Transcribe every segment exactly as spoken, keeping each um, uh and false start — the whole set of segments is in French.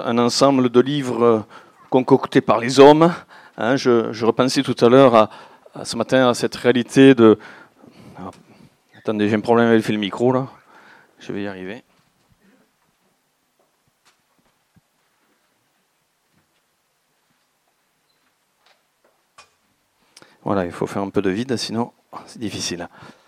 un ensemble de livres concoctés par les hommes. Hein, je, je repensais tout à l'heure, à, à ce matin, à cette réalité de... Ah, attendez, j'ai un problème avec le micro, là. Je vais y arriver. Voilà, il faut faire un peu de vide, sinon c'est difficile.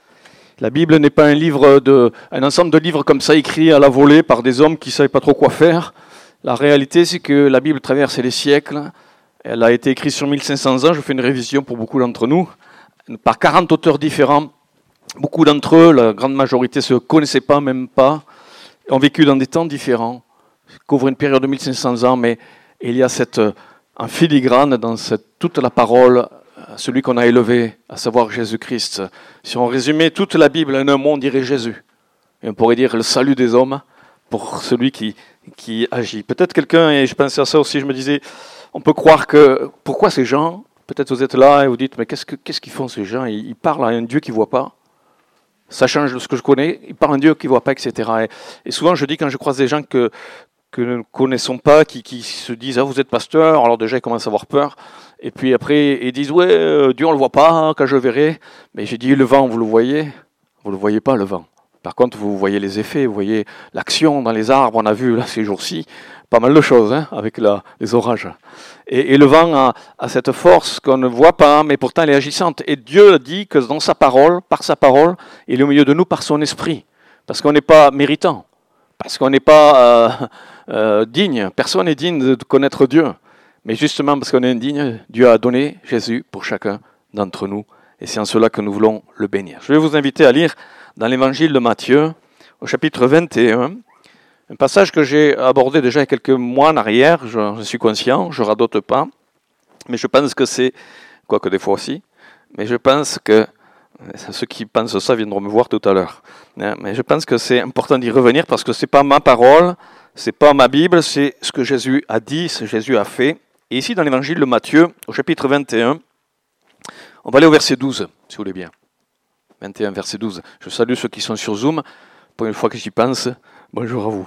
La Bible n'est pas un livre de, un ensemble de livres comme ça écrits à la volée par des hommes qui ne savaient pas trop quoi faire. La réalité, c'est que la Bible traverse les siècles. Elle a été écrite sur mille cinq cents ans. Je fais une révision pour beaucoup d'entre nous, par quarante auteurs différents. Beaucoup d'entre eux, la grande majorité, ne se connaissaient pas, même pas, ont vécu dans des temps différents, couvrent une période de mille cinq cents ans, mais il y a cette, en filigrane dans cette, toute la parole, celui qu'on a élevé, à savoir Jésus-Christ. Si on résumait toute la Bible en un mot, on dirait Jésus. Et on pourrait dire le salut des hommes pour celui qui, qui agit. Peut-être quelqu'un, et je pensais à ça aussi, je me disais, on peut croire que, pourquoi ces gens, peut-être vous êtes là et vous dites, mais qu'est-ce, que, qu'est-ce qu'ils font ces gens? ils, ils parlent à un Dieu qu'ils ne voient pas. Ça change de ce que je connais. Ils parlent à un Dieu qu'ils ne voient pas, et cetera. Et, et souvent, je dis, quand je croise des gens que, que nous ne connaissons pas, qui, qui se disent, ah, vous êtes pasteur, alors déjà, ils commencent à avoir peur. Et puis après, ils disent, ouais, euh, Dieu, on ne le voit pas, quand je verrai. Mais j'ai dit, le vent, vous le voyez? Vous ne le voyez pas, le vent. Par contre, vous voyez les effets, vous voyez l'action dans les arbres. On a vu, là, ces jours-ci, pas mal de choses, hein, avec la, les orages. Et, et le vent a, a cette force qu'on ne voit pas, mais pourtant, elle est agissante. Et Dieu dit que dans sa parole, par sa parole, il est au milieu de nous par son esprit. Parce qu'on n'est pas méritant. Parce qu'on n'est pas euh, euh, digne. Personne n'est digne de connaître Dieu. Mais justement, parce qu'on est indigne, Dieu a donné Jésus pour chacun d'entre nous. Et c'est en cela que nous voulons le bénir. Je vais vous inviter à lire dans l'évangile de Matthieu, au chapitre vingt et un, un passage que j'ai abordé déjà il y a quelques mois en arrière. Je, je suis conscient, je ne radote pas. Mais je pense que c'est, quoique des fois aussi, mais je pense que, ceux qui pensent ça viendront me voir tout à l'heure. Mais je pense que c'est important d'y revenir parce que ce n'est pas ma parole, ce n'est pas ma Bible, c'est ce que Jésus a dit, ce que Jésus a fait. Et ici, dans l'évangile de Matthieu, au chapitre vingt et un, on va aller au verset douze, si vous voulez bien. vingt et un, verset douze. Je salue ceux qui sont sur Zoom. Pour une fois que j'y pense, bonjour à vous.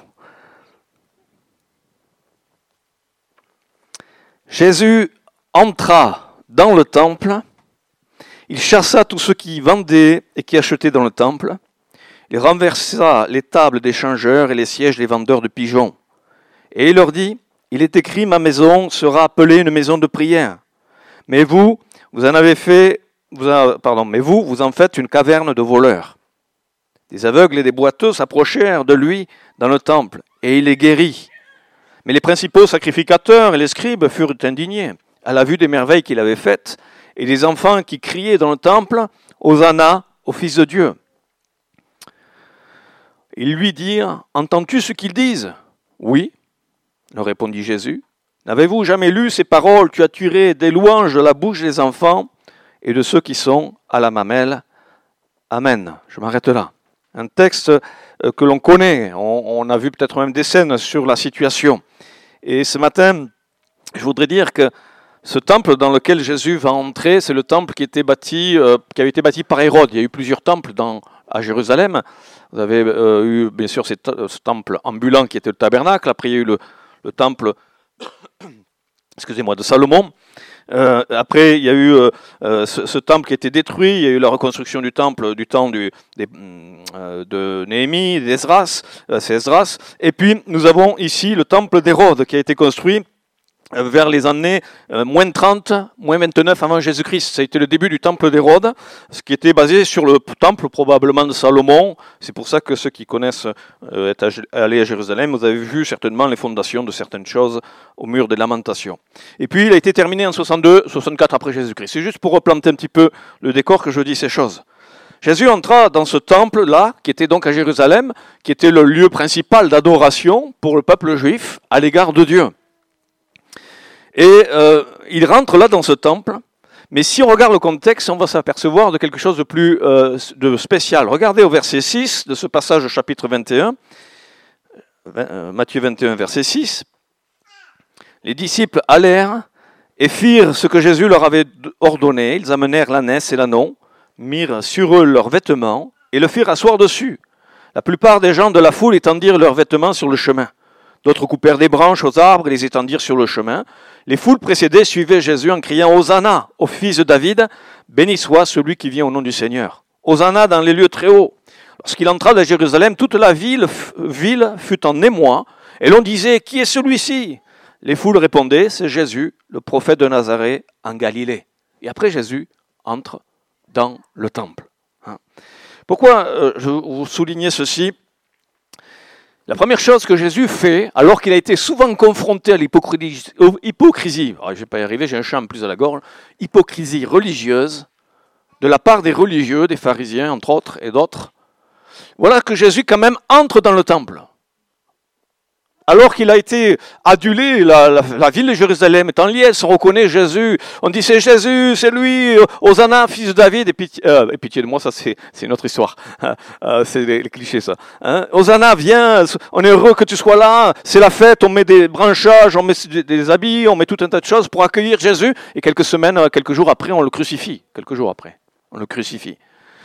Jésus entra dans le temple. Il chassa tous ceux qui vendaient et qui achetaient dans le temple. Il renversa les tables des changeurs et les sièges des vendeurs de pigeons. Et il leur dit, il est écrit, ma maison sera appelée une maison de prière. Mais vous, vous en avez fait, vous en, pardon, mais vous, vous en faites une caverne de voleurs. Des aveugles et des boiteux s'approchèrent de lui dans le temple, et il les guérit. Mais les principaux sacrificateurs et les scribes furent indignés à la vue des merveilles qu'il avait faites, et des enfants qui criaient dans le temple, Hosanna au Fils de Dieu. Ils lui dirent, entends-tu ce qu'ils disent? Oui, leur répondit Jésus. N'avez-vous jamais lu ces paroles? Tu as tiré des louanges de la bouche des enfants et de ceux qui sont à la mamelle. Amen. Je m'arrête là. Un texte que l'on connaît. On, on a vu peut-être même des scènes sur la situation. Et ce matin, je voudrais dire que ce temple dans lequel Jésus va entrer, c'est le temple qui, était bâti, euh, qui avait été bâti par Hérode. Il y a eu plusieurs temples dans, à Jérusalem. Vous avez euh, eu, bien sûr, ce temple ambulant qui était le tabernacle. Après, il y a eu le, le temple excusez-moi, de Salomon. Euh, après, il y a eu euh, ce, ce temple qui a été détruit. Il y a eu la reconstruction du temple du temps du, des, euh, de Néhémie, d'Esdras. Euh, c'est Esdras. Et puis, nous avons ici le temple d'Hérode qui a été construit vers les années euh, moins trente, moins vingt-neuf avant Jésus-Christ. Ça a été le début du temple d'Hérode, ce qui était basé sur le temple probablement de Salomon. C'est pour ça que ceux qui connaissent euh, être allés à Jérusalem, vous avez vu certainement les fondations de certaines choses au mur des Lamentations. Et puis il a été terminé en soixante-deux, soixante-quatre après Jésus-Christ. C'est juste pour replanter un petit peu le décor que je dis ces choses. Jésus entra dans ce temple-là, qui était donc à Jérusalem, qui était le lieu principal d'adoration pour le peuple juif à l'égard de Dieu. Et euh, il rentre là dans ce temple, mais si on regarde le contexte, on va s'apercevoir de quelque chose de plus euh, de spécial. Regardez au verset six de ce passage au chapitre vingt et un, Matthieu vingt et un, verset six. Les disciples allèrent et firent ce que Jésus leur avait ordonné. Ils amenèrent l'ânesse et l'ânon, mirent sur eux leurs vêtements et le firent asseoir dessus. La plupart des gens de la foule étendirent leurs vêtements sur le chemin. D'autres coupèrent des branches aux arbres et les étendirent sur le chemin. Les foules précédées suivaient Jésus en criant « Hosanna au fils de David, béni soit celui qui vient au nom du Seigneur. Hosanna dans les lieux très hauts. » Lorsqu'il entra dans Jérusalem, toute la ville, ville fut en émoi, et l'on disait « Qui est celui-ci » Les foules répondaient « C'est Jésus, le prophète de Nazareth en Galilée. » Et après Jésus entre dans le temple. Pourquoi euh, je vous soulignais ceci? La première chose que Jésus fait, alors qu'il a été souvent confronté à l'hypocrisie, hypocrisie, alors je ne vais pas y arriver, j'ai un chant en plus à la gorge, hypocrisie religieuse, de la part des religieux, des pharisiens entre autres et d'autres, voilà que Jésus quand même entre dans le temple. Alors qu'il a été adulé, la, la, la ville de Jérusalem est en liesse, on reconnaît Jésus, on dit c'est Jésus, c'est lui, Hosanna, fils de David, et pitié, euh, et pitié de moi, ça c'est, c'est une autre histoire, euh, c'est les, les clichés ça. Hein? Hosanna, viens, on est heureux que tu sois là, c'est la fête, on met des branchages, on met des, des habits, on met tout un tas de choses pour accueillir Jésus, et quelques semaines, quelques jours après, on le crucifie, quelques jours après, on le crucifie.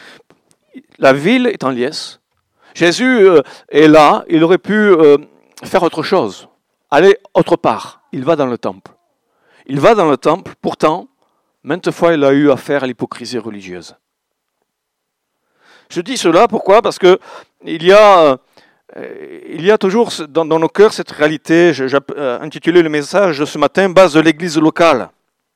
La ville est en liesse, Jésus euh, est là, il aurait pu... Euh, faire autre chose, aller autre part. Il va dans le temple. Il va dans le temple, pourtant, maintes fois il a eu affaire à l'hypocrisie religieuse. Je dis cela, pourquoi? Parce que il y a, euh, il y a toujours dans, dans nos cœurs cette réalité, j'ai euh, intitulé le message de ce matin, base de l'église locale.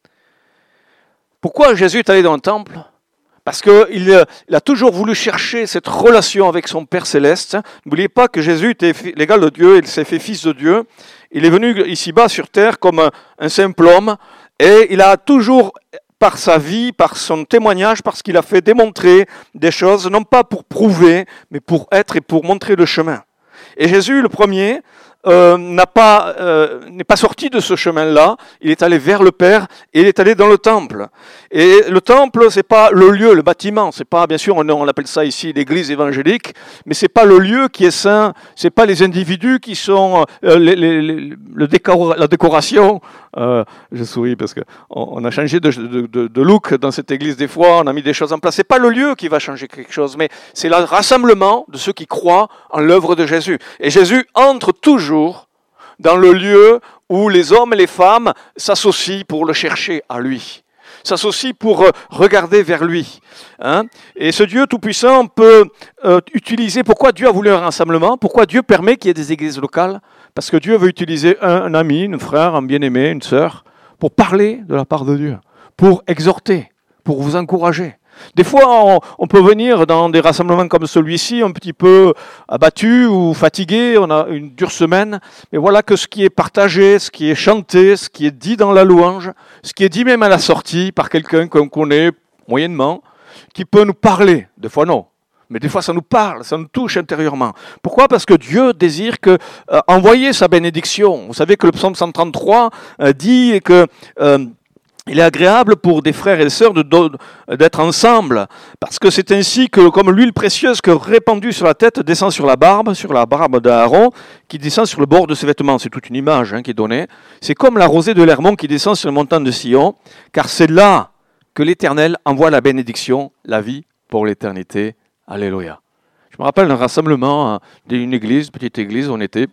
Pourquoi Jésus est allé dans le temple? Parce qu'il il a toujours voulu chercher cette relation avec son Père Céleste. N'oubliez pas que Jésus était l'égal de Dieu, il s'est fait fils de Dieu. Il est venu ici-bas sur terre comme un, un simple homme et il a toujours, par sa vie, par son témoignage, parce qu'il a fait démontrer des choses, non pas pour prouver, mais pour être et pour montrer le chemin. Et Jésus, le premier, euh, n'a pas, euh, n'est pas sorti de ce chemin-là. Il est allé vers le Père et il est allé dans le temple. Et le temple, c'est pas le lieu, le bâtiment. C'est pas, bien sûr, on, on appelle ça ici l'église évangélique, mais c'est pas le lieu qui est saint. C'est pas les individus qui sont euh, les, les, les, le décor, la décoration. Euh, je souris parce que on, on a changé de, de, de, de look dans cette église des fois. On a mis des choses en place. C'est pas le lieu qui va changer quelque chose, mais c'est le rassemblement de ceux qui croient en l'œuvre de Jésus. Et Jésus entre toujours dans le lieu où les hommes et les femmes s'associent pour le chercher à lui, s'associent pour regarder vers lui. Hein? Et ce Dieu tout-puissant peut euh, utiliser... Pourquoi Dieu a voulu un rassemblement? Pourquoi Dieu permet qu'il y ait des églises locales? Parce que Dieu veut utiliser un, un ami, un frère, un bien-aimé, une sœur, pour parler de la part de Dieu, pour exhorter, pour vous encourager. Des fois, on, on peut venir dans des rassemblements comme celui-ci, un petit peu abattu ou fatigué, on a une dure semaine, mais voilà que ce qui est partagé, ce qui est chanté, ce qui est dit dans la louange, ce qui est dit même à la sortie par quelqu'un qu'on connaît moyennement, qui peut nous parler, des fois non, mais des fois ça nous parle, ça nous touche intérieurement. Pourquoi? Parce que Dieu désire que, euh, envoyer sa bénédiction. Vous savez que le psaume cent trente-trois euh, dit que... Euh, Il est agréable pour des frères et des sœurs de, de, d'être ensemble, parce que c'est ainsi que, comme l'huile précieuse que répandue sur la tête descend sur la barbe, sur la barbe d'Aaron, qui descend sur le bord de ses vêtements. C'est toute une image hein, qui est donnée. C'est comme la rosée de l'Hermon qui descend sur le montagne de Sion, car c'est là que l'Éternel envoie la bénédiction, la vie pour l'éternité. Alléluia. Je me rappelle d'un rassemblement d'une église, petite église, on était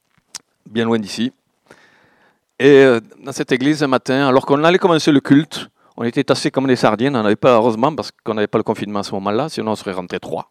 bien loin d'ici. Et dans cette église, un matin, alors qu'on allait commencer le culte, on était tassés comme des sardines. On n'avait pas, heureusement, parce qu'on n'avait pas le confinement à ce moment-là, sinon on serait rentrés trois.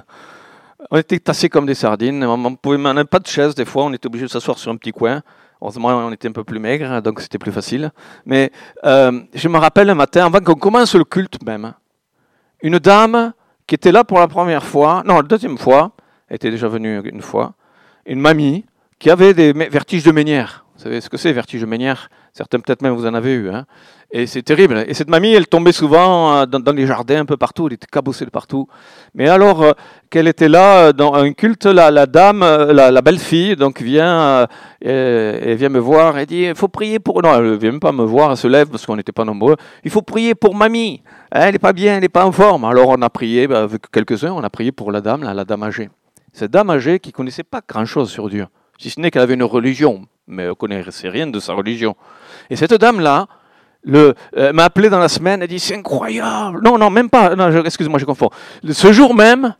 On était tassés comme des sardines. On pouvait, on n'avait pas de chaise, des fois, on était obligé de s'asseoir sur un petit coin. Heureusement, on était un peu plus maigre, donc c'était plus facile. Mais euh, je me rappelle un matin, avant qu'on commence le culte même, une dame qui était là pour la première fois, non, la deuxième fois, elle était déjà venue une fois, une mamie qui avait des vertiges de Ménière. Vous savez ce que c'est, vertige de Ménière? Certains peut-être même vous en avez eu. Hein. Et c'est terrible. Et cette mamie, elle tombait souvent dans, dans les jardins un peu partout, elle était cabossée de partout. Mais alors euh, qu'elle était là dans un culte, la, la dame, la, la belle-fille, donc vient, euh, elle vient me voir, elle dit, il faut prier pour... Non, elle ne vient même pas me voir, elle se lève parce qu'on n'était pas nombreux. Il faut prier pour mamie. Elle n'est pas bien, elle n'est pas en forme. Alors on a prié, ben, avec quelques-uns, on a prié pour la dame, la, la dame âgée. Cette dame âgée qui ne connaissait pas grand-chose sur Dieu, si ce n'est qu'elle avait une religion. Mais elle ne connaissait rien de sa religion. Et cette dame-là le, euh, m'a appelé dans la semaine, elle dit, c'est incroyable. Non, non, même pas, non, je, excusez-moi, je confonds. Ce jour même,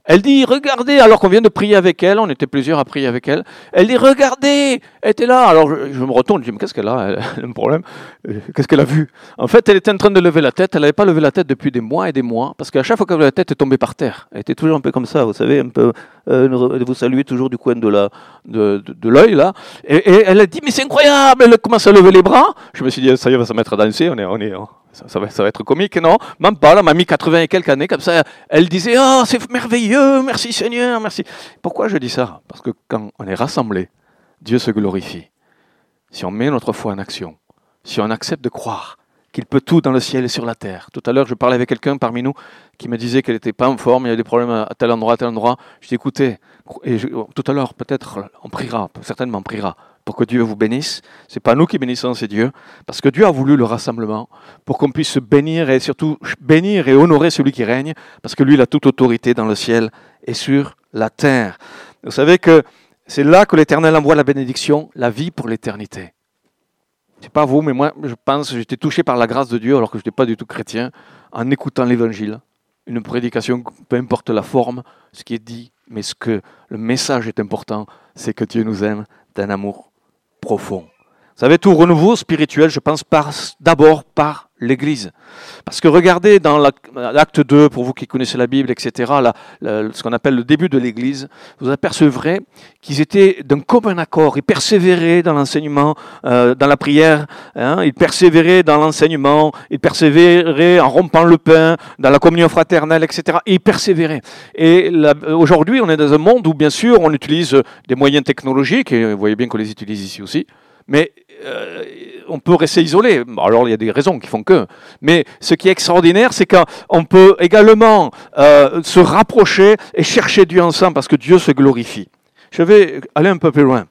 Elle dit, regardez, alors qu'on vient de prier avec elle, on était plusieurs à prier avec elle, elle dit, regardez, elle était là. Alors je, je me retourne, je dis, mais qu'est-ce qu'elle a? Elle a un problème. Qu'est-ce qu'elle a vu? En fait, elle était en train de lever la tête, elle n'avait pas levé la tête depuis des mois et des mois, parce qu'à chaque fois qu'elle levait la tête, elle tombait par terre. Elle était toujours un peu comme ça, vous savez, un peu, euh, vous saluez toujours du coin de, la, de, de, de l'œil, là. Et, et elle a dit, mais c'est incroyable, elle commence à lever les bras. Je me suis dit, ça y est, elle va se mettre à danser, on est... On est on... Ça, ça, va, ça va être comique, non? Même pas, elle m'a mis quatre-vingts et quelques années, comme ça, elle disait « Oh, c'est merveilleux, merci Seigneur, merci ». Pourquoi je dis ça? Parce que quand on est rassemblés, Dieu se glorifie. Si on met notre foi en action, si on accepte de croire qu'il peut tout dans le ciel et sur la terre. Tout à l'heure, je parlais avec quelqu'un parmi nous qui me disait qu'elle n'était pas en forme, il y avait des problèmes à tel endroit, à tel endroit. Je dis « Écoutez, et je, tout à l'heure, peut-être on priera, certainement on priera. » pour que Dieu vous bénisse. Ce n'est pas nous qui bénissons, c'est Dieu. Parce que Dieu a voulu le rassemblement pour qu'on puisse se bénir et surtout bénir et honorer celui qui règne, parce que lui, il a toute autorité dans le ciel et sur la terre. Vous savez que c'est là que l'Éternel envoie la bénédiction, la vie pour l'éternité. Je ne sais pas vous, mais moi, je pense que j'étais touché par la grâce de Dieu, alors que je n'étais pas du tout chrétien, en écoutant l'Évangile. Une prédication, peu importe la forme, ce qui est dit, mais ce que le message est important, c'est que Dieu nous aime d'un amour profond. Vous savez, tout renouveau spirituel, je pense, passe d'abord par l'Église. Parce que regardez dans l'acte deux, pour vous qui connaissez la Bible, et cetera, la, la, ce qu'on appelle le début de l'Église, vous apercevrez qu'ils étaient d'un commun accord. Ils persévéraient dans l'enseignement, euh, dans la prière, hein, ils persévéraient dans l'enseignement, ils persévéraient en rompant le pain, dans la communion fraternelle, et cetera. Et ils persévéraient. Et la, aujourd'hui, on est dans un monde où, bien sûr, on utilise des moyens technologiques, et vous voyez bien qu'on les utilise ici aussi, mais euh, on peut rester isolé. Alors, il y a des raisons qui font que. Mais ce qui est extraordinaire, c'est qu'on peut également euh, se rapprocher et chercher Dieu ensemble parce que Dieu se glorifie. Je vais aller un peu plus loin.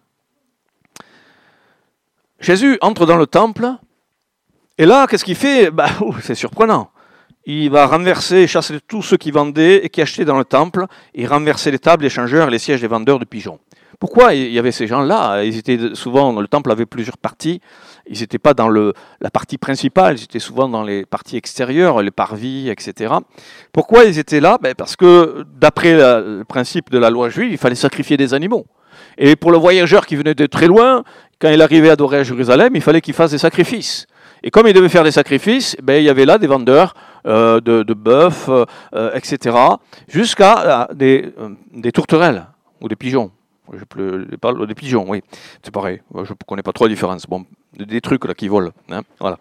Jésus entre dans le temple et là, qu'est-ce qu'il fait? Bah, oh, c'est surprenant. Il va renverser, chasser tous ceux qui vendaient et qui achetaient dans le temple et renverser les tables, les changeurs et les sièges des vendeurs de pigeons. Pourquoi il y avait ces gens-là? Ils étaient souvent, le temple avait plusieurs parties. Ils n'étaient pas dans le, la partie principale, ils étaient souvent dans les parties extérieures, les parvis, et cetera. Pourquoi ils étaient là? Ben parce que d'après la, le principe de la loi juive, il fallait sacrifier des animaux. Et pour le voyageur qui venait de très loin, quand il arrivait à adorer à Jérusalem, il fallait qu'il fasse des sacrifices. Et comme il devait faire des sacrifices, ben, il y avait là des vendeurs euh, de, de bœufs, euh, et cetera, jusqu'à euh, des, euh, des tourterelles ou des pigeons. Je parle des pigeons, oui, c'est pareil. Je ne connais pas trop la différence. Bon, des trucs là qui volent, hein, voilà.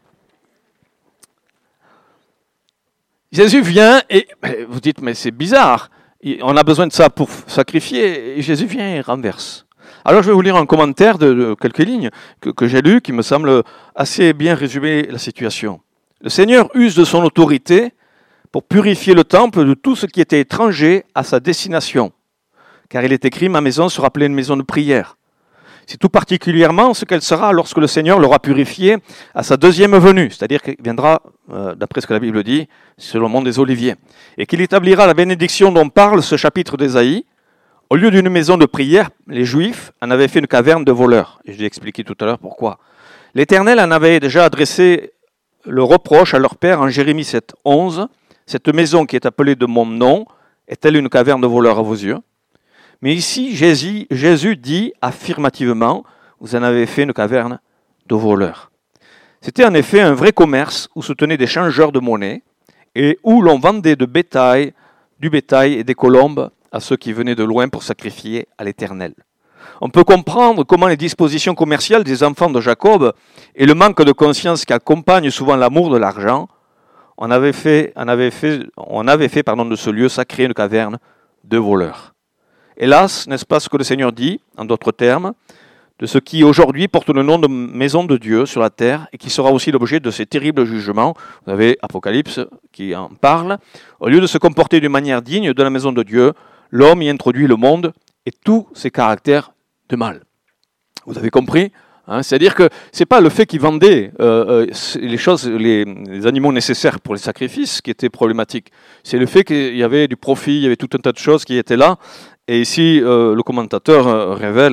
Jésus vient et vous dites, mais c'est bizarre. On a besoin de ça pour sacrifier. Et Jésus vient et renverse. Alors je vais vous lire un commentaire de, de quelques lignes que, que j'ai lu qui me semble assez bien résumer la situation. Le Seigneur use de son autorité pour purifier le temple de tout ce qui était étranger à sa destination. Car il est écrit, ma maison sera appelée une maison de prière. C'est tout particulièrement ce qu'elle sera lorsque le Seigneur l'aura purifiée à sa deuxième venue, c'est-à-dire qu'il viendra, euh, d'après ce que la Bible dit, sur le mont des Oliviers, et qu'il établira la bénédiction dont parle ce chapitre d'Ésaïe. Au lieu d'une maison de prière, les Juifs en avaient fait une caverne de voleurs. Et je l'ai expliqué tout à l'heure pourquoi. L'Éternel en avait déjà adressé le reproche à leur père en Jérémie sept, onze. Cette maison qui est appelée de mon nom, est-elle une caverne de voleurs à vos yeux? Mais ici, Jésus, Jésus dit affirmativement, vous en avez fait une caverne de voleurs. C'était en effet un vrai commerce où se tenaient des changeurs de monnaie et où l'on vendait de bétail, du bétail et des colombes à ceux qui venaient de loin pour sacrifier à l'Éternel. On peut comprendre comment les dispositions commerciales des enfants de Jacob et le manque de conscience qui accompagne souvent l'amour de l'argent, on avait fait, on avait fait, on avait fait pardon, de ce lieu sacré une caverne de voleurs. Hélas, n'est-ce pas ce que le Seigneur dit, en d'autres termes, de ce qui aujourd'hui porte le nom de maison de Dieu sur la terre et qui sera aussi l'objet de ces terribles jugements. Vous avez Apocalypse qui en parle. Au lieu de se comporter d'une manière digne de la maison de Dieu, l'homme y introduit le monde et tous ses caractères de mal. Vous avez compris? Hein, c'est-à-dire que ce n'est pas le fait qu'ils vendaient euh, les choses, les, les animaux nécessaires pour les sacrifices qui était problématique. C'est le fait qu'il y avait du profit, il y avait tout un tas de choses qui étaient là. Et ici, euh, le commentateur euh, révèle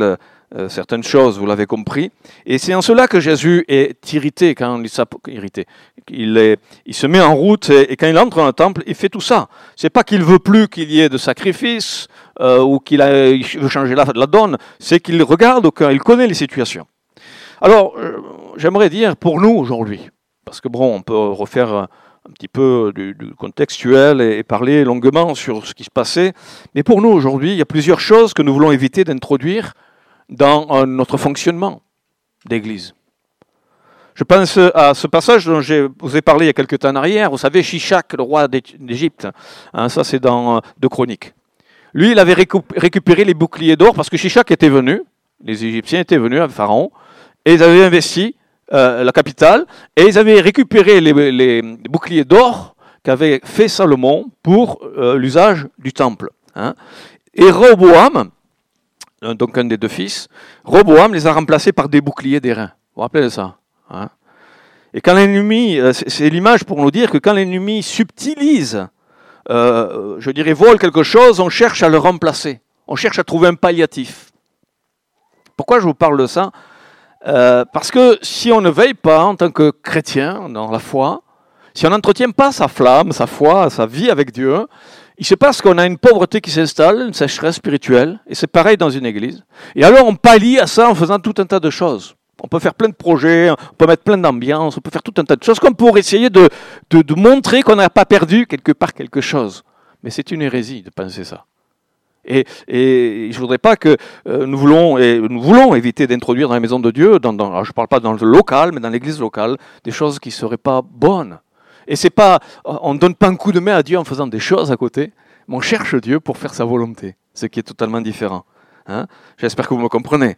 euh, certaines choses, vous l'avez compris. Et c'est en cela que Jésus est irrité, quand il, irrité. il, est, il se met en route et, et quand il entre dans le temple, il fait tout ça. C'est pas qu'il veut plus qu'il y ait de sacrifice euh, ou qu'il a, il veut changer la, la donne, c'est qu'il regarde au cœur, il connaît les situations. Alors, euh, j'aimerais dire pour nous aujourd'hui, parce que bon, on peut refaire un petit peu du, du contextuel et, et parler longuement sur ce qui se passait, mais pour nous aujourd'hui, il y a plusieurs choses que nous voulons éviter d'introduire dans euh, notre fonctionnement d'Église. Je pense à ce passage dont je vous ai parlé il y a quelques temps en arrière, vous savez, Shishak, le roi d'Égypte, hein, ça c'est dans euh, deux Chroniques. Lui, il avait récup- récupéré les boucliers d'or parce que Shishak était venu, les Égyptiens étaient venus à Pharaon, et ils avaient investi euh, la capitale, et ils avaient récupéré les, les boucliers d'or qu'avait fait Salomon pour euh, l'usage du temple. Hein. Et Roboam, donc un des deux fils, Roboam les a remplacés par des boucliers d'airain. Vous vous rappelez de ça, hein? Et quand l'ennemi, c'est l'image pour nous dire que quand l'ennemi subtilise, euh, je dirais vole quelque chose, on cherche à le remplacer. On cherche à trouver un palliatif. Pourquoi je vous parle de ça ? Euh, parce que si on ne veille pas en tant que chrétien dans la foi, si on n'entretient pas sa flamme, sa foi, sa vie avec Dieu, il se passe qu'on a une pauvreté qui s'installe, une sécheresse spirituelle, et c'est pareil dans une église. Et alors on pallie à ça en faisant tout un tas de choses. On peut faire plein de projets, on peut mettre plein d'ambiance, on peut faire tout un tas de choses comme pour essayer de, de, de montrer qu'on n'a pas perdu quelque part quelque chose. Mais c'est une hérésie de penser ça. Et, et je ne voudrais pas que euh, nous, voulons, et nous voulons éviter d'introduire dans la maison de Dieu, dans, dans, alors je ne parle pas dans le local, mais dans l'église locale, des choses qui ne seraient pas bonnes. Et c'est pas, on ne donne pas un coup de main à Dieu en faisant des choses à côté, mais on cherche Dieu pour faire sa volonté, ce qui est totalement différent. Hein ? J'espère que vous me comprenez.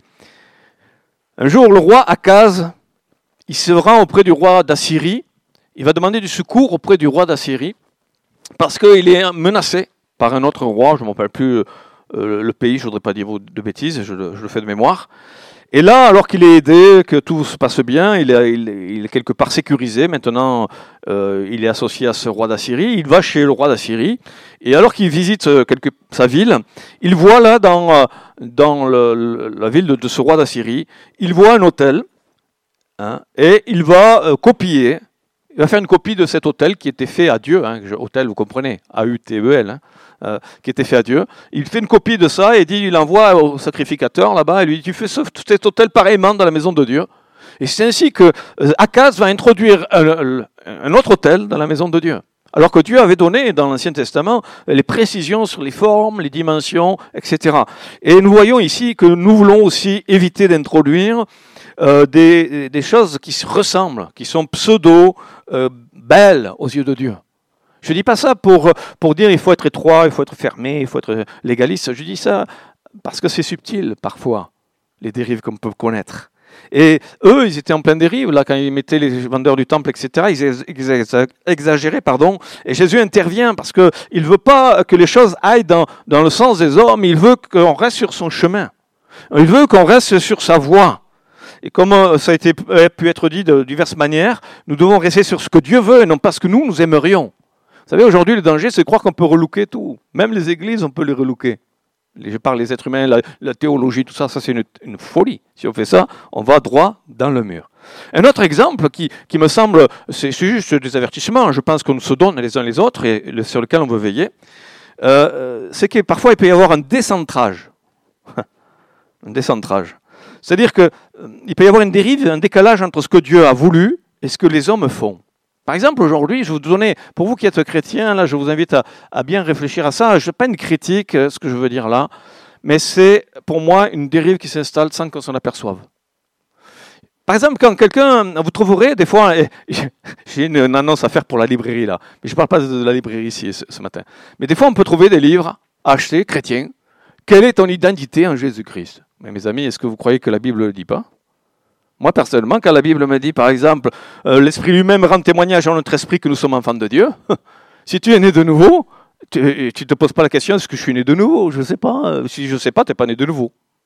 Un jour, le roi Akaz, il se rend auprès du roi d'Assyrie, il va demander du secours auprès du roi d'Assyrie, parce qu'il est menacé par un autre roi, je ne me rappelle plus euh, le pays, je ne voudrais pas dire de bêtises, je le, je le fais de mémoire. Et là, alors qu'il est aidé, que tout se passe bien, il est, il, il est quelque part sécurisé. Maintenant, euh, il est associé à ce roi d'Assyrie. Il va chez le roi d'Assyrie. Et alors qu'il visite quelque, sa ville, il voit là, dans, dans le, le, la ville de, de ce roi d'Assyrie, il voit un autel. Hein, et il va euh, copier, il va faire une copie de cet autel qui était fait à Dieu. Hein, autel, vous comprenez, A U T E L. Hein. Euh, qui était fait à Dieu. Il fait une copie de ça et dit, il envoie au sacrificateur là-bas et lui dit, tu fais cet autel pareillement dans la maison de Dieu. Et c'est ainsi que euh, Akaz va introduire un, un autre autel dans la maison de Dieu. Alors que Dieu avait donné dans l'Ancien Testament les précisions sur les formes, les dimensions, et cetera. Et nous voyons ici que nous voulons aussi éviter d'introduire euh, des, des choses qui se ressemblent, qui sont pseudo euh, belles aux yeux de Dieu. Je ne dis pas ça pour, pour dire il faut être étroit, il faut être fermé, il faut être légaliste. Je dis ça parce que c'est subtil parfois, les dérives qu'on peut connaître. Et eux, ils étaient en pleine dérive, là, quand ils mettaient les vendeurs du temple, et cetera, ils exagéraient, pardon. Et Jésus intervient parce qu'il ne veut pas que les choses aillent dans, dans le sens des hommes, il veut qu'on reste sur son chemin. Il veut qu'on reste sur sa voie. Et comme ça a été, pu être dit de diverses manières, nous devons rester sur ce que Dieu veut et non pas ce que nous, nous aimerions. Vous savez, aujourd'hui, le danger, c'est de croire qu'on peut relooker tout. Même les églises, on peut les relooker. Je parle des êtres humains, la, la théologie, tout ça, ça c'est une, une folie. Si on fait ça, on va droit dans le mur. Un autre exemple qui, qui me semble, c'est juste des avertissements, je pense qu'on se donne les uns les autres et sur lequel on veut veiller, euh, c'est que parfois il peut y avoir un décentrage. un décentrage. C'est-à-dire qu'il euh, peut y avoir une dérive, un décalage entre ce que Dieu a voulu et ce que les hommes font. Par exemple, aujourd'hui, je vais vous donner, pour vous qui êtes chrétiens, là, je vous invite à, à bien réfléchir à ça. Je n'ai pas une critique, ce que je veux dire là, mais c'est pour moi une dérive qui s'installe sans qu'on s'en aperçoive. Par exemple, quand quelqu'un, vous trouverez, des fois, j'ai une, une annonce à faire pour la librairie là, mais je ne parle pas de la librairie ici ce, ce matin, mais des fois on peut trouver des livres achetés, chrétiens. Quelle est ton identité en Jésus-Christ ? Mais mes amis, est-ce que vous croyez que la Bible ne le dit pas ? Moi, personnellement, quand la Bible me dit, par exemple, euh, l'Esprit lui-même rend témoignage à notre esprit que nous sommes enfants de Dieu, si tu es né de nouveau, tu ne te poses pas la question, est-ce que je suis né de nouveau ? Je ne sais pas. Si je ne sais pas, tu n'es pas né de nouveau.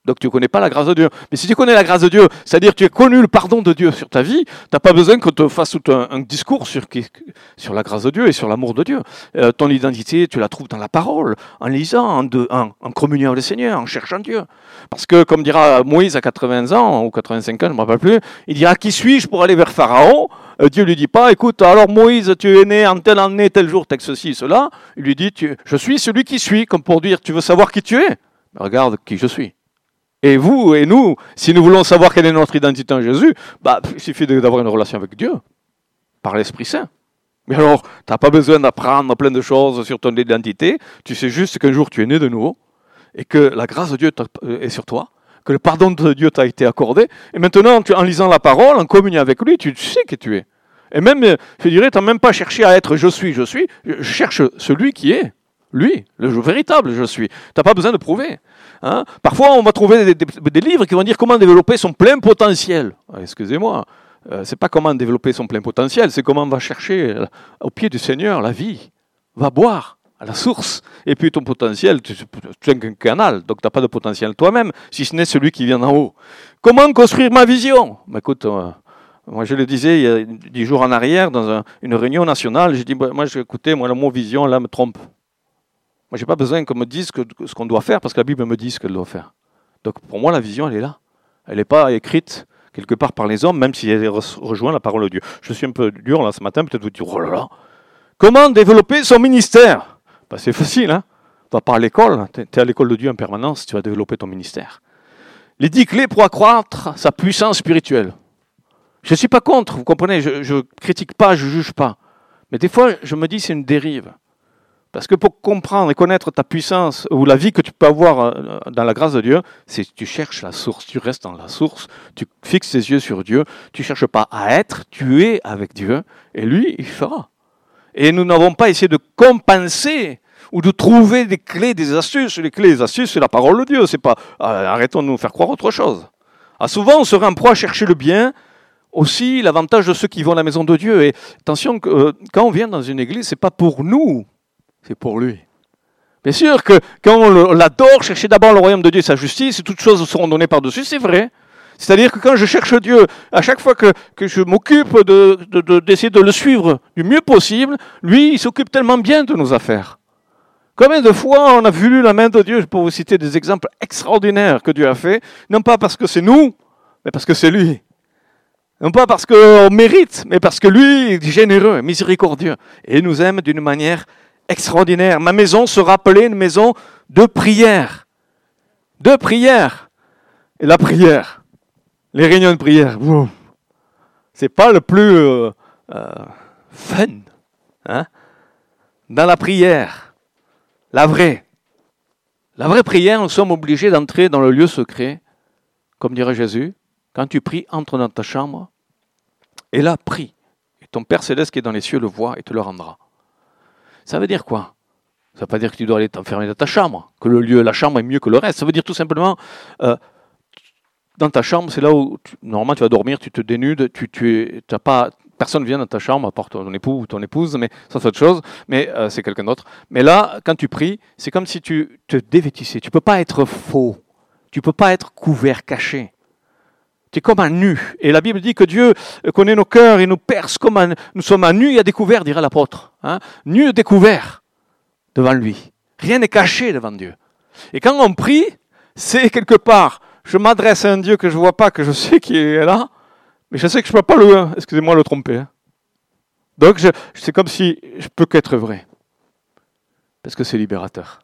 Donc tu ne connais pas la grâce de Dieu. Mais si tu connais la grâce de Dieu, c'est-à-dire que tu as connu le pardon de Dieu sur ta vie, tu n'as pas besoin qu'on te fasse tout un, un discours sur, sur la grâce de Dieu et sur l'amour de Dieu. Euh, ton identité, tu la trouves dans la parole, en lisant, en, de, en, en communiant avec le Seigneur, en cherchant Dieu. Parce que, comme dira Moïse à quatre-vingts ans, ou quatre-vingt-cinq ans, je ne me rappelle plus, il dira « Qui suis-je pour aller vers Pharaon ?» euh, Dieu lui dit pas « Écoute, alors Moïse, tu es né en telle année, tel jour, tel ceci, cela. » Il lui dit tu, « Je suis celui qui suis », comme pour dire « Tu veux savoir qui tu es ? Regarde qui je suis. » Et vous et nous, si nous voulons savoir quelle est notre identité en Jésus, bah, il suffit d'avoir une relation avec Dieu, par l'Esprit Saint. Mais alors, tu n'as pas besoin d'apprendre plein de choses sur ton identité, tu sais juste qu'un jour tu es né de nouveau, et que la grâce de Dieu est sur toi, que le pardon de Dieu t'a été accordé, et maintenant, tu, en lisant la parole, en communion avec lui, tu sais qui tu es. Et même, je dirais, tu n'as même pas cherché à être « je suis, je suis », je cherche celui qui est, lui, le véritable « je suis ». Tu n'as pas besoin de prouver. Hein? Parfois, on va trouver des, des, des livres qui vont dire comment développer son plein potentiel. Ah, excusez-moi, euh, c'est pas comment développer son plein potentiel, c'est comment on va chercher au pied du Seigneur la vie. Va boire à la source. Et puis ton potentiel, tu, tu es un canal, donc tu n'as pas de potentiel toi-même, si ce n'est celui qui vient d'en haut. Comment construire ma vision? Bah, écoute, euh, moi je le disais il y a dix jours en arrière, dans un, une réunion nationale, j'ai dit, bah, moi écoutez, moi le mot vision là me trompe. Moi, je n'ai pas besoin qu'on me dise que, que ce qu'on doit faire, parce que la Bible me dit ce qu'elle doit faire. Donc, pour moi, la vision, elle est là. Elle n'est pas écrite quelque part par les hommes, même si elle rejoint la parole de Dieu. Je suis un peu dur, là, ce matin, peut-être vous dire, oh là là, comment développer son ministère? Ben, c'est facile, hein. Tu vas pas à l'école, tu es à l'école de Dieu en permanence, tu vas développer ton ministère. Les dix clés pour accroître sa puissance spirituelle. Je ne suis pas contre, vous comprenez, je ne critique pas, je ne juge pas. Mais des fois, je me dis, c'est une dérive. Parce que pour comprendre et connaître ta puissance ou la vie que tu peux avoir dans la grâce de Dieu, c'est que tu cherches la source, tu restes dans la source, tu fixes tes yeux sur Dieu, tu ne cherches pas à être, tu es avec Dieu, et lui, il fera. Et nous n'avons pas essayé de compenser ou de trouver des clés, des astuces. Les clés, les astuces, c'est la parole de Dieu, c'est pas euh, arrêtons de nous faire croire autre chose. Ah, souvent, on serait en proie à chercher le bien, aussi l'avantage de ceux qui vont à la maison de Dieu. Et attention, euh, quand on vient dans une église, c'est pas pour nous. C'est pour lui. Bien sûr que quand on l'adore, chercher d'abord le royaume de Dieu et sa justice, et toutes choses seront données par-dessus, c'est vrai. C'est-à-dire que quand je cherche Dieu, à chaque fois que, que je m'occupe de, de, de, d'essayer de le suivre du mieux possible, lui, il s'occupe tellement bien de nos affaires. Combien de fois on a vu la main de Dieu, je peux vous citer des exemples extraordinaires que Dieu a fait, non pas parce que c'est nous, mais parce que c'est lui. Non pas parce qu'on mérite, mais parce que lui est généreux, miséricordieux, et il nous aime d'une manière extraordinaire. Ma maison sera appelée une maison de prière. De prière. Et la prière, les réunions de prière, wow, c'est pas le plus euh, euh, fun. Hein? Dans la prière, la vraie, la vraie prière, nous sommes obligés d'entrer dans le lieu secret, comme dirait Jésus. Quand tu pries, entre dans ta chambre et là, prie. Et ton Père Céleste qui est dans les cieux le voit et te le rendra. Ça veut dire quoi? Ça ne veut pas dire que tu dois aller t'enfermer dans ta chambre, que le lieu, la chambre est mieux que le reste. Ça veut dire tout simplement, euh, dans ta chambre, c'est là où, tu, normalement, tu vas dormir, tu te dénudes, tu, tu as pas, personne ne vient dans ta chambre, à part ton époux ou ton épouse, mais ça c'est autre chose, mais euh, c'est quelqu'un d'autre. Mais là, quand tu pries, c'est comme si tu te dévêtissais. Tu ne peux pas être faux, tu ne peux pas être couvert, caché. Tu es comme un nu. Et la Bible dit que Dieu connaît nos cœurs et nous perce comme un... Nous sommes un nu et à découvert, dirait l'apôtre. Hein? Nu et découvert devant lui. Rien n'est caché devant Dieu. Et quand on prie, c'est quelque part, je m'adresse à un Dieu que je ne vois pas, que je sais qui est là, mais je sais que je ne peux pas le, excusez-moi, le tromper. Hein? Donc je, c'est comme si je peux qu'être vrai. Parce que c'est libérateur.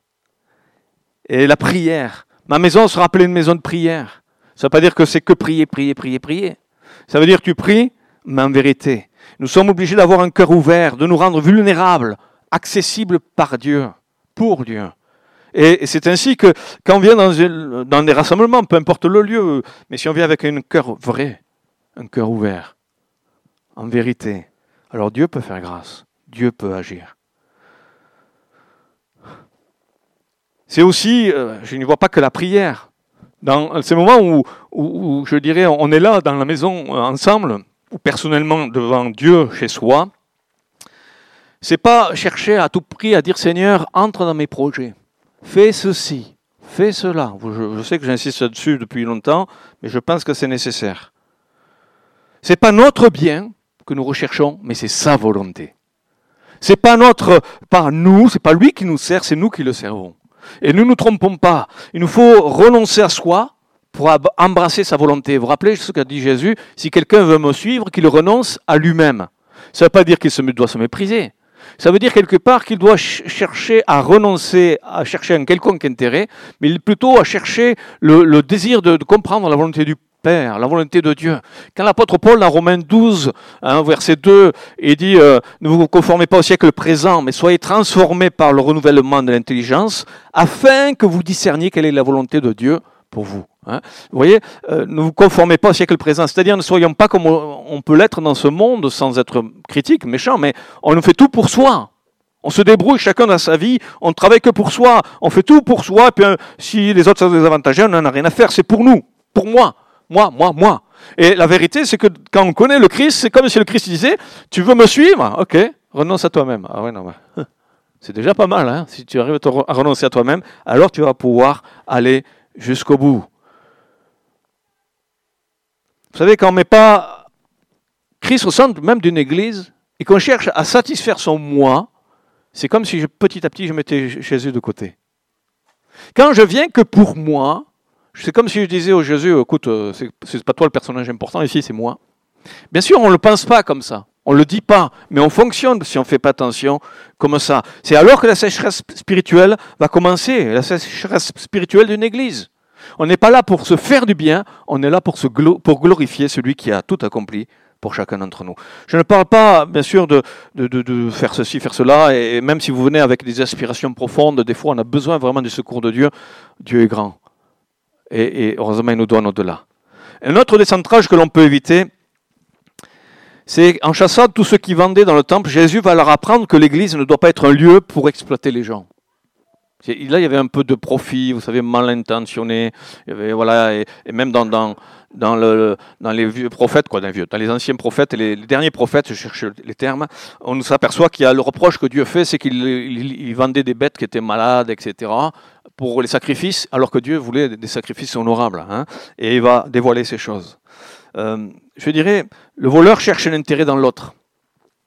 Et la prière, ma maison sera appelée une maison de prière. Ça ne veut pas dire que c'est que prier, prier, prier, prier. Ça veut dire que tu pries, mais en vérité. Nous sommes obligés d'avoir un cœur ouvert, de nous rendre vulnérables, accessibles par Dieu, pour Dieu. Et c'est ainsi que quand on vient dans, dans des rassemblements, peu importe le lieu, mais si on vient avec un cœur vrai, un cœur ouvert, en vérité, alors Dieu peut faire grâce, Dieu peut agir. C'est aussi, je ne vois pas que la prière. Dans ces moments où, où, où, je dirais, on est là dans la maison ensemble, ou personnellement devant Dieu chez soi, c'est pas chercher à tout prix à dire Seigneur, entre dans mes projets, fais ceci, fais cela. Je, je sais que j'insiste là-dessus depuis longtemps, mais je pense que c'est nécessaire. Ce n'est pas notre bien que nous recherchons, mais c'est sa volonté. C'est pas notre, pas nous, c'est pas lui qui nous sert, c'est nous qui le servons. Et ne nous trompons pas. Il nous faut renoncer à soi pour embrasser sa volonté. Vous vous rappelez ce qu'a dit Jésus? Si quelqu'un veut me suivre, qu'il renonce à lui-même. Ça ne veut pas dire qu'il se, doit se mépriser. Ça veut dire quelque part qu'il doit ch- chercher à renoncer, à chercher un quelconque intérêt, mais plutôt à chercher le, le désir de, de comprendre la volonté du Père, la volonté de Dieu. Quand l'apôtre Paul, dans Romains douze, hein, verset deux, il dit euh, « Ne vous conformez pas au siècle présent, mais soyez transformés par le renouvellement de l'intelligence, afin que vous discerniez quelle est la volonté de Dieu pour vous. Hein. » Vous voyez, euh, ne vous conformez pas au siècle présent, c'est-à-dire ne soyons pas comme on peut l'être dans ce monde, sans être critique, méchant, mais on nous fait tout pour soi. On se débrouille chacun dans sa vie, on ne travaille que pour soi, on fait tout pour soi, et puis euh, si les autres sont désavantagés, on n'en a rien à faire, c'est pour nous, pour moi. Moi, moi, moi. Et la vérité, c'est que quand on connaît le Christ, c'est comme si le Christ disait, tu veux me suivre? Ok, renonce à toi-même. Ah ouais, non, mais c'est déjà pas mal, hein. Si tu arrives à renoncer à toi-même, alors tu vas pouvoir aller jusqu'au bout. Vous savez, quand on ne met pas Christ au centre même d'une église, et qu'on cherche à satisfaire son moi, c'est comme si je, petit à petit je mettais Jésus de côté. Quand je viens que pour moi, c'est comme si je disais au Jésus, écoute, c'est, c'est pas toi le personnage important, ici c'est moi. Bien sûr, on ne le pense pas comme ça, on ne le dit pas, mais on fonctionne si on ne fait pas attention comme ça. C'est alors que la sécheresse spirituelle va commencer, la sécheresse spirituelle d'une église. On n'est pas là pour se faire du bien, on est là pour, se glo- pour glorifier celui qui a tout accompli pour chacun d'entre nous. Je ne parle pas, bien sûr, de, de, de, de faire ceci, faire cela, et même si vous venez avec des aspirations profondes, des fois on a besoin vraiment du secours de Dieu. Dieu est grand. Et, et heureusement, il nous donne au-delà. Un autre décentrage que l'on peut éviter, c'est en chassant tous ceux qui vendaient dans le temple, Jésus va leur apprendre que l'église ne doit pas être un lieu pour exploiter les gens. Là, il y avait un peu de profit, vous savez, mal intentionné. Il y avait, voilà, et, et même dans, dans, dans, le, dans les vieux prophètes, quoi, dans les, vieux, dans les anciens prophètes et les, les derniers prophètes, je cherche les termes, on s'aperçoit qu'il y a le reproche que Dieu fait, c'est qu'il il, il vendait des bêtes qui étaient malades, et cetera, pour les sacrifices, alors que Dieu voulait des sacrifices honorables. Hein, et il va dévoiler ces choses. Euh, je dirais, le voleur cherche un intérêt dans l'autre. D'accord ?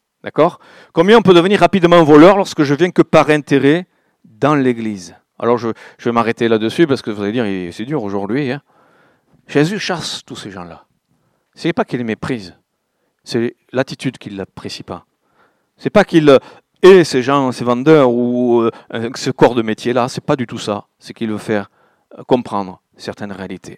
Combien on peut devenir rapidement voleur lorsque je viens que par intérêt dans l'église. Alors je, je vais m'arrêter là-dessus parce que vous allez dire, c'est dur aujourd'hui. Hein. Jésus chasse tous ces gens-là. Ce n'est pas qu'il les méprise, c'est l'attitude qu'il n'apprécie pas. Ce n'est pas qu'il hait ces gens, ces vendeurs ou euh, ce corps de métier-là, ce n'est pas du tout ça. C'est qu'il veut faire comprendre certaines réalités.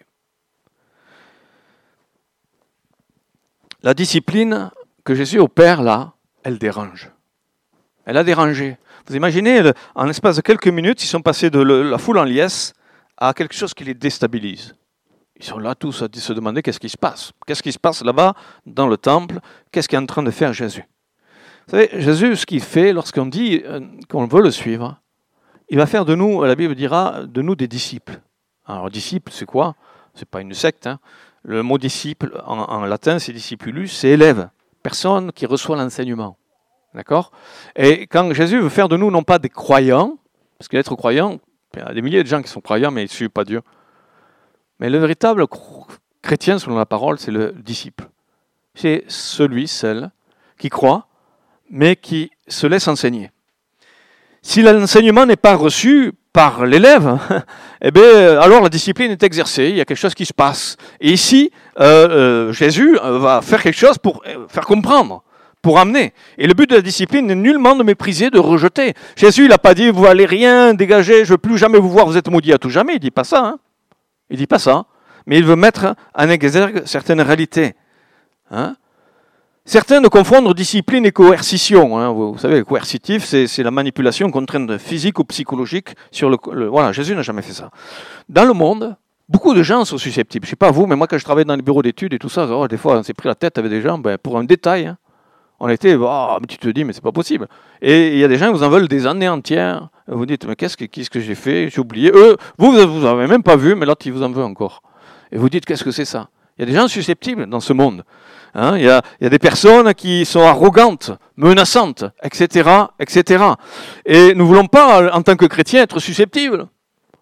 La discipline que Jésus opère là, elle dérange. Elle a dérangé. Vous imaginez, en l'espace de quelques minutes, ils sont passés de la foule en liesse à quelque chose qui les déstabilise. Ils sont là tous à se demander qu'est-ce qui se passe. Qu'est-ce qui se passe là-bas, dans le temple? Qu'est-ce qu'est en train de faire Jésus? Vous savez, Jésus, ce qu'il fait lorsqu'on dit qu'on veut le suivre, il va faire de nous, la Bible dira, de nous des disciples. Alors, disciple, c'est quoi? C'est pas une secte. Hein. Le mot disciple, en, en latin, c'est discipulus, c'est élève. Personne qui reçoit l'enseignement. D'accord ? Et quand Jésus veut faire de nous, non pas des croyants, parce qu'être croyant, il y a des milliers de gens qui sont croyants, mais ils ne suivent pas Dieu. Mais le véritable chrétien, selon la parole, c'est le disciple. C'est celui, celle, qui croit, mais qui se laisse enseigner. Si l'enseignement n'est pas reçu par l'élève, eh bien, alors la discipline est exercée, il y a quelque chose qui se passe. Et ici, euh, euh, Jésus va faire quelque chose pour faire comprendre. Pour amener. Et le but de la discipline n'est nullement de mépriser, de rejeter. Jésus, il n'a pas dit, vous n'allez rien dégager, je ne veux plus jamais vous voir, vous êtes maudits à tout jamais. Il ne dit pas ça. Hein. Il ne dit pas ça. Mais il veut mettre en exergue certaines réalités. Hein. Certains de confondre discipline et coercition. Hein. Vous, vous savez, le coercitif, c'est, c'est la manipulation, contrainte physique ou psychologique. Sur le, le, voilà, Jésus n'a jamais fait ça. Dans le monde, beaucoup de gens sont susceptibles. Je ne sais pas vous, mais moi, quand je travaillais dans les bureaux d'études et tout ça, oh, des fois, on s'est pris la tête avec des gens ben, pour un détail. Hein. On était, oh, mais tu te dis, mais c'est pas possible. Et il y a des gens qui vous en veulent des années entières. Vous dites, mais qu'est-ce que, qu'est-ce que j'ai fait? J'ai oublié. Eux, vous, vous n'avez même pas vu, mais l'autre, il vous en veut encore. Et vous dites, qu'est-ce que c'est ça? Il y a des gens susceptibles dans ce monde. Hein, il y a, il y a des personnes qui sont arrogantes, menaçantes, et cetera, et cetera. Et nous ne voulons pas, en tant que chrétiens, être susceptibles.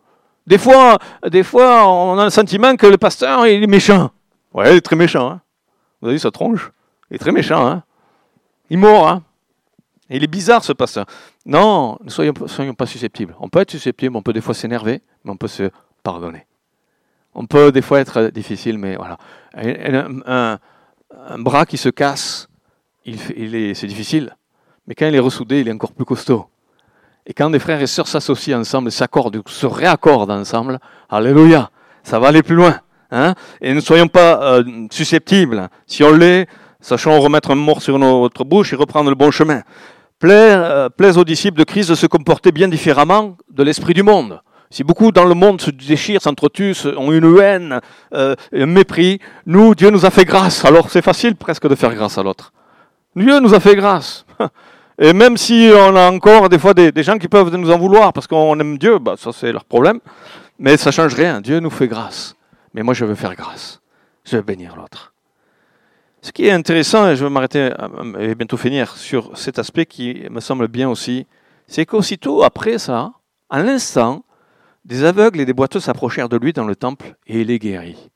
Des fois, des fois, on a le sentiment que le pasteur, il est méchant. Ouais, il est très méchant. Hein. Vous avez vu sa tronche? Il est très méchant. Hein. Il mord. Hein. Et il est bizarre, ce pasteur. Non, ne soyons, soyons pas susceptibles. On peut être susceptible, on peut des fois s'énerver, mais on peut se pardonner. On peut des fois être difficile, mais voilà. Un, un, un bras qui se casse, il, il est, c'est difficile. Mais quand il est ressoudé, il est encore plus costaud. Et quand des frères et sœurs s'associent ensemble, s'accordent, se réaccordent ensemble, alléluia, ça va aller plus loin. Hein, et ne soyons pas euh, susceptibles. Si on l'est, sachons remettre un mort sur notre bouche et reprendre le bon chemin. Plaise, euh, plaise aux disciples de Christ de se comporter bien différemment de l'esprit du monde. Si beaucoup dans le monde se déchirent, s'entretuent, ont une haine, euh, un mépris, nous, Dieu nous a fait grâce. Alors c'est facile presque de faire grâce à l'autre. Dieu nous a fait grâce. Et même si on a encore des fois des, des gens qui peuvent nous en vouloir parce qu'on aime Dieu, bah, ça c'est leur problème. Mais ça ne change rien. Dieu nous fait grâce. Mais moi je veux faire grâce. Je veux bénir l'autre. Ce qui est intéressant, et je vais m'arrêter et bientôt finir sur cet aspect qui me semble bien aussi, c'est qu'aussitôt après ça, à l'instant, des aveugles et des boiteux s'approchèrent de lui dans le temple et il les guérit.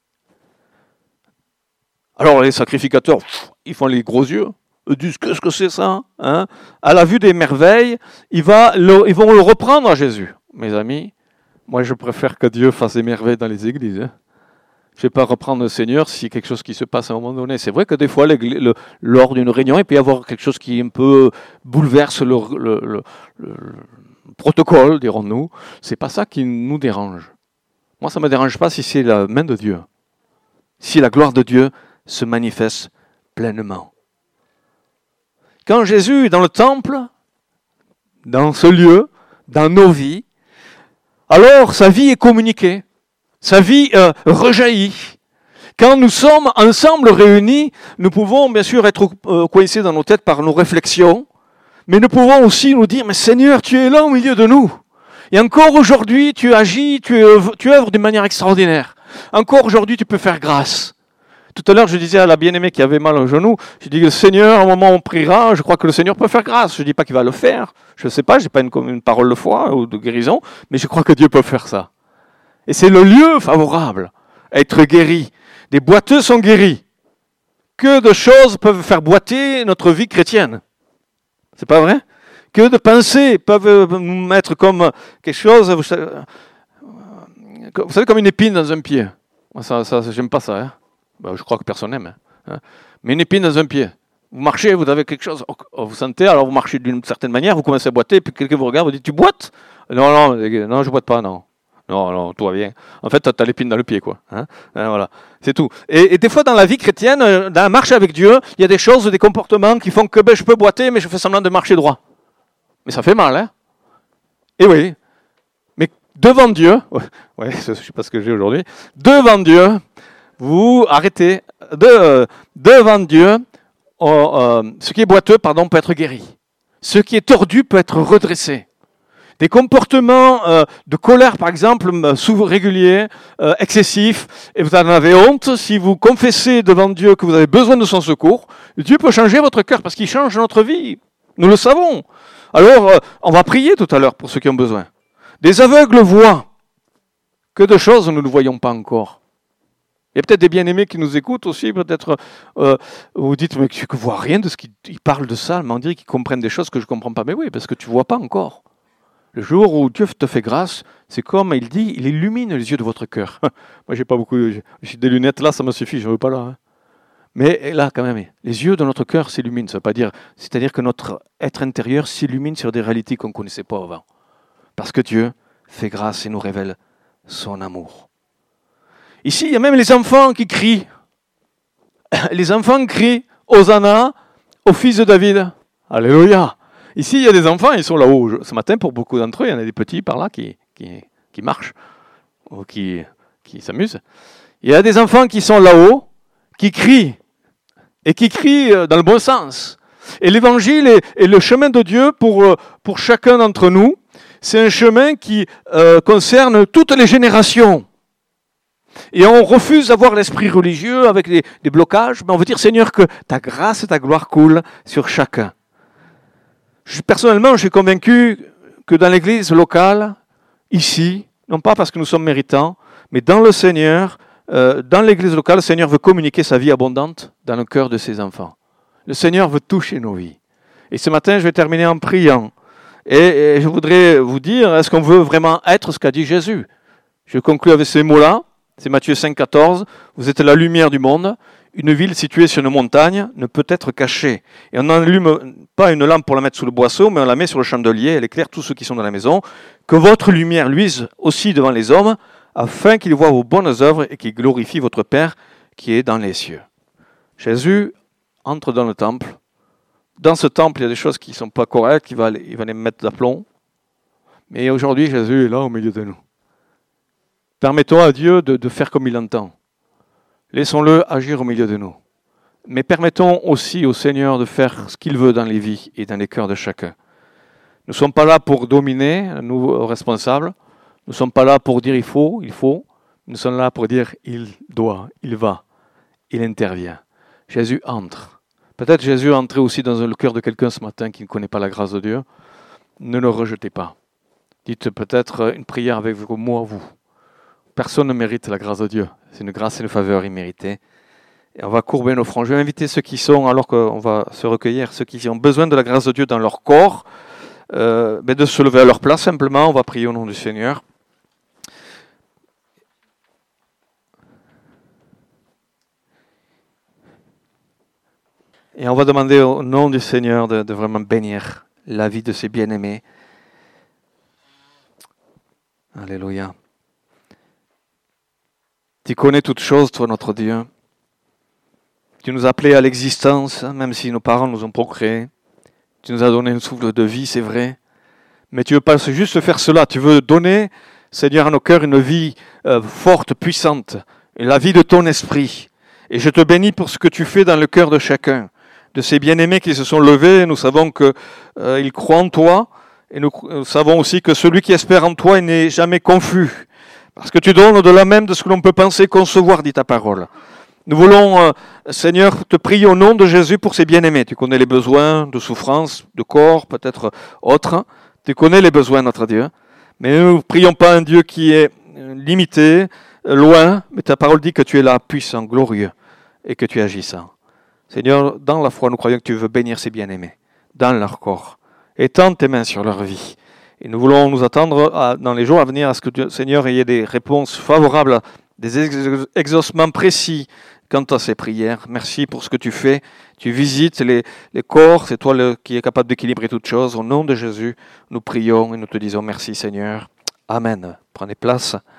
Alors les sacrificateurs, ils font les gros yeux. Ils disent, qu'est-ce que c'est ça, hein? À la vue des merveilles, il va le, ils vont le reprendre à Jésus. Mes amis, moi je préfère que Dieu fasse des merveilles dans les églises. Hein. Je ne vais pas reprendre le Seigneur s'il y a quelque chose qui se passe à un moment donné. C'est vrai que des fois, le, lors d'une réunion, il peut y avoir quelque chose qui un peu bouleverse le, le, le, le protocole, dirons-nous. Ce n'est pas ça qui nous dérange. Moi, ça ne me dérange pas si c'est la main de Dieu. Si la gloire de Dieu se manifeste pleinement. Quand Jésus est dans le temple, dans ce lieu, dans nos vies, alors sa vie est communiquée, sa vie euh, rejaillit. Quand nous sommes ensemble réunis, nous pouvons bien sûr être euh, coincés dans nos têtes par nos réflexions, mais nous pouvons aussi nous dire, mais Seigneur, tu es là au milieu de nous. Et encore aujourd'hui, tu agis, tu œuvres, tu œuvres d'une manière extraordinaire. Encore aujourd'hui, tu peux faire grâce. Tout à l'heure, je disais à la bien-aimée qui avait mal au genou, je dis que le Seigneur, au moment où on priera, je crois que le Seigneur peut faire grâce. Je ne dis pas qu'il va le faire. Je ne sais pas, je n'ai pas une, une parole de foi ou de guérison, mais je crois que Dieu peut faire ça. Et c'est le lieu favorable, être guéri. Des boiteux sont guéris. Que de choses peuvent faire boiter notre vie chrétienne. C'est pas vrai? Que de pensées peuvent nous mettre comme quelque chose, vous savez, vous savez comme une épine dans un pied. Ça, ça, j'aime pas ça, hein. Ben, je crois que personne n'aime. Hein. Mais une épine dans un pied. Vous marchez, vous avez quelque chose, vous sentez, alors vous marchez d'une certaine manière, vous commencez à boiter, puis quelqu'un vous regarde, vous dit, tu boites? Non, non, non, je boite pas, non. Non, non, tout va bien. En fait, tu as l'épine dans le pied, quoi. Hein, hein, voilà, c'est tout. Et, et des fois, dans la vie chrétienne, dans la marche avec Dieu, il y a des choses, des comportements qui font que ben, je peux boiter, mais je fais semblant de marcher droit. Mais ça fait mal, hein? Et oui. Mais devant Dieu, ouais, ouais je ne sais pas ce que j'ai aujourd'hui, devant Dieu, vous arrêtez, de, devant Dieu, oh, euh, ce qui est boiteux, pardon, peut être guéri. Ce qui est tordu peut être redressé. Des comportements euh, de colère, par exemple, sous réguliers, euh, excessifs, et vous en avez honte, si vous confessez devant Dieu que vous avez besoin de son secours, Dieu peut changer votre cœur, parce qu'il change notre vie. Nous le savons. Alors, euh, on va prier tout à l'heure pour ceux qui ont besoin. Des aveugles voient. Que de choses nous ne voyons pas encore. Il y a peut-être des bien-aimés qui nous écoutent aussi, peut-être euh, vous dites, mais je ne vois rien de ce qu'ils parlent de ça, mais on dirait qu'ils comprennent des choses que je ne comprends pas. Mais oui, parce que tu ne vois pas encore. Le jour où Dieu te fait grâce, c'est comme il dit, il illumine les yeux de votre cœur. Moi, j'ai pas beaucoup, j'ai des lunettes là, ça me suffit, je ne veux pas là. Hein. Mais là, quand même, les yeux de notre cœur s'illuminent. Ça veut pas dire, c'est-à-dire que notre être intérieur s'illumine sur des réalités qu'on ne connaissait pas avant. Parce que Dieu fait grâce et nous révèle son amour. Ici, il y a même les enfants qui crient. Les enfants crient Hosanna au fils de David. Alléluia. Ici, il y a des enfants, ils sont là-haut. Ce matin, pour beaucoup d'entre eux, il y en a des petits par là qui, qui, qui marchent ou qui, qui s'amusent. Il y a des enfants qui sont là-haut, qui crient, et qui crient dans le bon sens. Et l'évangile est, est le chemin de Dieu pour, pour chacun d'entre nous. C'est un chemin qui euh, concerne toutes les générations. Et on refuse d'avoir l'esprit religieux avec des, des blocages, mais on veut dire, Seigneur, que ta grâce et ta gloire coulent sur chacun. Je, personnellement, je suis convaincu que dans l'église locale, ici, non pas parce que nous sommes méritants, mais dans le Seigneur, euh, dans l'église locale, le Seigneur veut communiquer sa vie abondante dans le cœur de ses enfants. Le Seigneur veut toucher nos vies. Et ce matin, je vais terminer en priant. Et, et je voudrais vous dire, est-ce qu'on veut vraiment être ce qu'a dit Jésus? Je conclue avec ces mots-là. C'est Matthieu cinq, quatorze. Vous êtes la lumière du monde. Une ville située sur une montagne ne peut être cachée. Et on n'allume pas une lampe pour la mettre sous le boisseau, mais on la met sur le chandelier. Elle éclaire tous ceux qui sont dans la maison. Que votre lumière luise aussi devant les hommes, afin qu'ils voient vos bonnes œuvres et qu'ils glorifient votre Père qui est dans les cieux. Jésus entre dans le temple. Dans ce temple, il y a des choses qui ne sont pas correctes, il va, il va les mettre d'aplomb. Mais aujourd'hui, Jésus est là au milieu de nous. Permettons à Dieu de, de faire comme il entend. Laissons-le agir au milieu de nous. Mais permettons aussi au Seigneur de faire ce qu'il veut dans les vies et dans les cœurs de chacun. Nous ne sommes pas là pour dominer, nous responsables. Nous ne sommes pas là pour dire il faut, il faut. Nous sommes là pour dire il doit, il va, il intervient. Jésus entre. Peut-être Jésus est entré aussi dans le cœur de quelqu'un ce matin qui ne connaît pas la grâce de Dieu. Ne le rejetez pas. Dites peut-être une prière avec moi, vous. Personne ne mérite la grâce de Dieu. C'est une grâce et une faveur imméritée. Et on va courber nos fronts. Je vais inviter ceux qui sont, alors qu'on va se recueillir, ceux qui ont besoin de la grâce de Dieu dans leur corps, euh, de se lever à leur place simplement. On va prier au nom du Seigneur. Et on va demander au nom du Seigneur de, de vraiment bénir la vie de ses bien-aimés. Alléluia. Tu connais toutes choses, toi, notre Dieu. Tu nous as appelés à l'existence, même si nos parents nous ont procréés. Tu nous as donné un souffle de vie, c'est vrai. Mais tu ne veux pas juste faire cela. Tu veux donner, Seigneur, à nos cœurs une vie euh, forte, puissante. Et la vie de ton esprit. Et je te bénis pour ce que tu fais dans le cœur de chacun. De ces bien-aimés qui se sont levés, nous savons qu'ils euh, croient en toi, et nous, nous savons aussi que celui qui espère en toi il n'est jamais confus, parce que tu donnes au-delà même de ce que l'on peut penser, concevoir, dit ta parole. Nous voulons, euh, Seigneur, te prier au nom de Jésus pour ces bien-aimés. Tu connais les besoins de souffrance, de corps, peut-être autres. Tu connais les besoins, notre Dieu. Mais nous ne prions pas un Dieu qui est limité, loin, mais ta parole dit que tu es là, puissant, glorieux, et que tu es agissant. Seigneur, dans la foi, nous croyons que tu veux bénir ces bien-aimés, dans leur corps. Étends tes mains sur leur vie. Et nous voulons nous attendre à, dans les jours à venir à ce que, Dieu, Seigneur, il y ait des réponses favorables, des ex- exaucements précis quant à ces prières. Merci pour ce que tu fais. Tu visites les, les corps, c'est toi le, qui es capable d'équilibrer toutes choses. Au nom de Jésus, nous prions et nous te disons merci, Seigneur. Amen. Prenez place.